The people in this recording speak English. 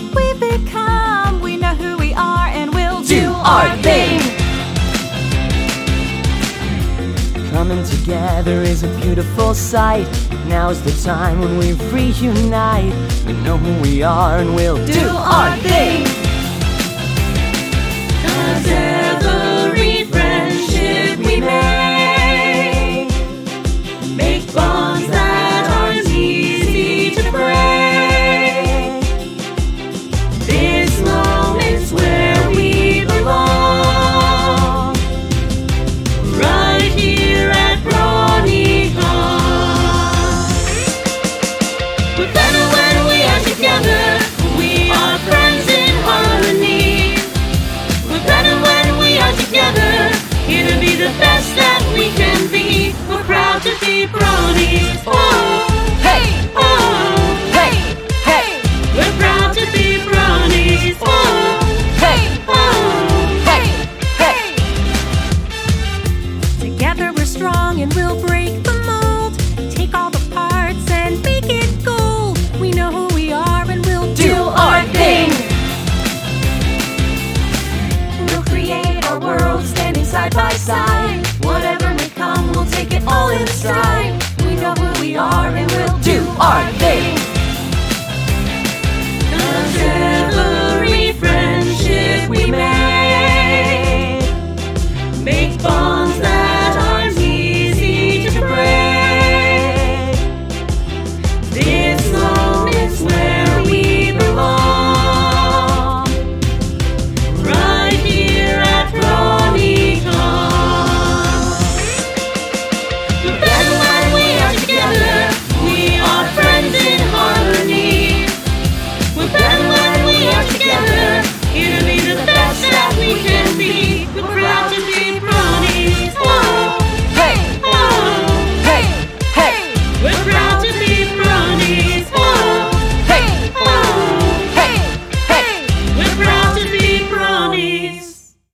what we've become. We know who we are and we'll do our thing. Coming together is a beautiful sight. Now's the time when we reunite. We know who we are and we'll do our thing. 'Cause every friendship we make bonds that aren't easy to break. This moment's where we belong, right here at Bronycon. We're better when we are together. We are friends in harmony. We're better when we are together. Here to be the best that we can be. We're proud to be Bronies. Oh, Hey, oh, hey, hey, we're proud to be Bronies. Oh, hey, oh, hey, hey. together we're strong and we'll break the mold. Take all the parts and make it gold. We know who we are and we'll Do our thing. We'll create our world standing side by side. Whatever may come, we'll take it all in stride. We know who we are and we'll Do our thing.